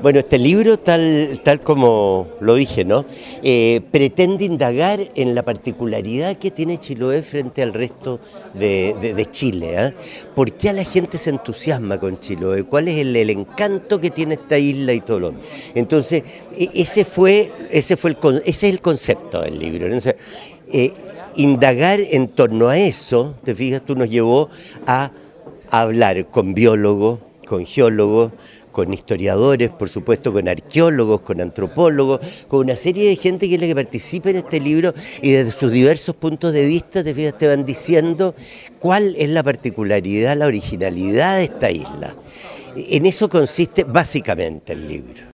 Bueno, este libro, tal como lo dije, ¿no? Pretende indagar en la particularidad que tiene Chiloé frente al resto de Chile. ¿Ah? ¿Por qué a la gente se entusiasma con Chiloé? ¿Cuál es el encanto que tiene esta isla y todo lo demás? Entonces, ese es el concepto del libro, ¿no? O sea, indagar en torno a eso, te fijas, tú nos llevó a hablar con biólogos, con geólogos, con historiadores, por supuesto, con arqueólogos, con antropólogos, con una serie de gente que es la que participa en este libro y desde sus diversos puntos de vista, te fijas, te van diciendo cuál es la particularidad, la originalidad de esta isla. En eso consiste básicamente el libro.